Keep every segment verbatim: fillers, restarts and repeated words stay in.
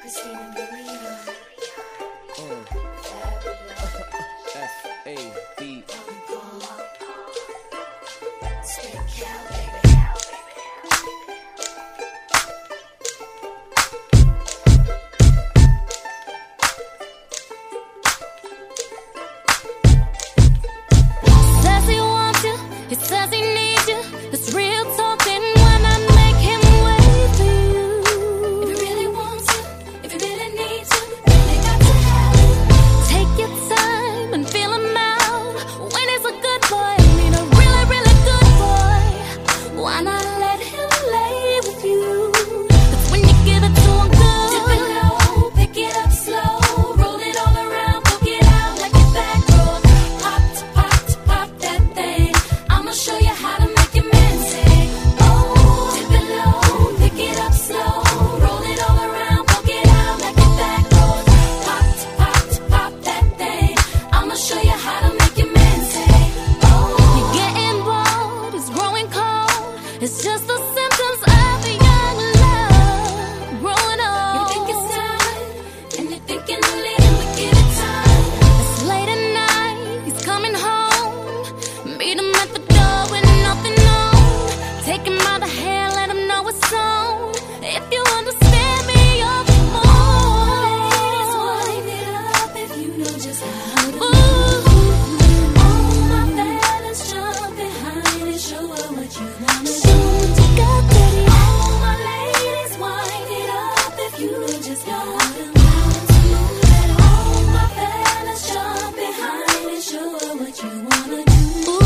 Christina Aguilera. Mm. F A B. Spit Cal, Says he wants you, he says he needs you. It's real talking when I make him wait for you. if he really wants you, if he really needs you, really got to have it. Take your time and feel him out. When he's a good boy, I mean a really, really good boy. Why not let him lay with you? That's when you give it to him good. Dip it low, pick it up slow, roll it all around, poke it out like your back roll. Pop to pop to pop that thing. I'ma show you how to make your man say, oh. Dip it low, pick it up slow, roll it all around, poke it out like your back roll. Pop to pop to pop that thing. I'ma show you how to make your man say, oh. You're getting bored, it's growing cold. It's just the symptoms of a young love growing You old. think it's time, and you're thinking of leaving, but give it time. It's late at night, he's coming home. Meet him at the door with nothing on. Take him by the hair, let him know it's on. If you understand me, you're the Ladies, more. wind it up if you know just how to. Ooh, All my fellas jump behind and show her what you wanna show do. what you got, daddy. All my ladies, wind it up if you know just how to move it. All my fellas jump behind and show her what you wanna do.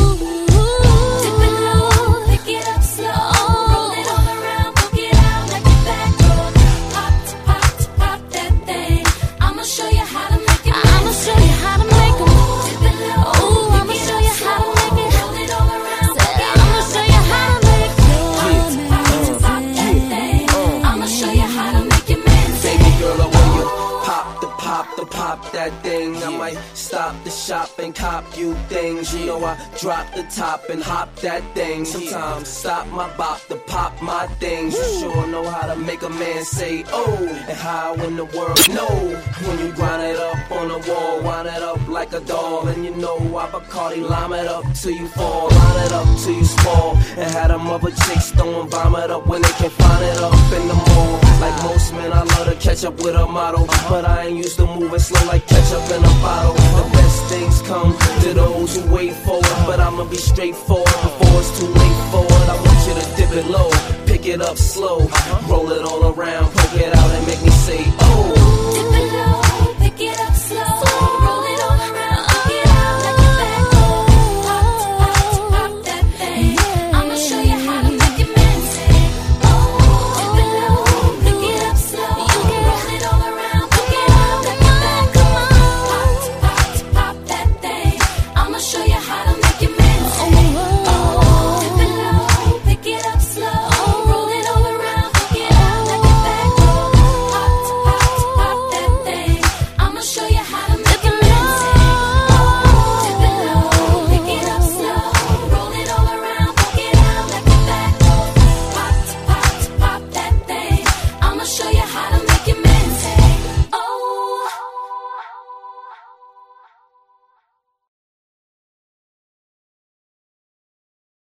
Dip it low, pick it up slow, roll it all around, poke it out like your back roll. Pop to pop to pop that thing. I'ma show you how to make it. I'ma show you how to make 'em. Dip it low, Ooh, I'ma pick it show up you how to slow, make it. roll it all around, Said poke it I'ma out show like you your how back to make roll. Pop to pop to pop that thing. I'ma show you how to make your man say, Baby girl, I want you pop the pop the pop that thing. I might stop the shop and cop you things. You know I drop the top and hop that thing. Sometimes stop my bop to pop my things. You sure know how to make a man say oh, and how in the world know when you grind it up on the wall, wind it up like a doll, and you know I Bacardi lime it up till you fall, line it up till you fall, and had them other chicks throwing vomit up when they can't find it up in the mall. Like most men, I love to catch up with a model, but I ain't used to moving slow like ketchup in a bottle. The best things come to those who wait for it, but I'ma be straightforward before it's too late for it. I want you to dip it low, pick it up slow, roll it all around,